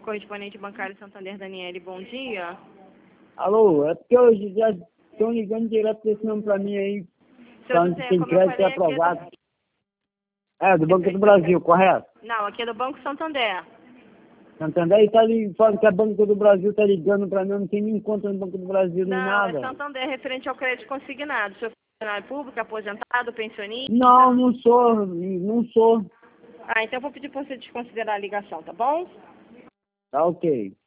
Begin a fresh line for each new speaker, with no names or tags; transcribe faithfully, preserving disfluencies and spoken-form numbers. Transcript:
Correspondente bancário Santander, Daniele, bom dia.
Alô, é porque hoje já estão ligando direto desse nome pra mim aí,
Seu
falando
José,
que tem
como eu
crédito
falei, aqui é
aprovado.
do...
É, do Banco do Brasil, correto?
Não, aqui é do Banco Santander.
Santander, e tá ali, falando que a Banco do Brasil tá ligando pra mim, eu não tem nem conta no Banco do Brasil, nem
Não, é
nada.
Santander referente ao crédito consignado. O senhor é funcionário público, aposentado, pensionista?
Não, não sou, não sou.
Ah, então eu vou pedir para você desconsiderar a ligação, tá bom?
Tá ok.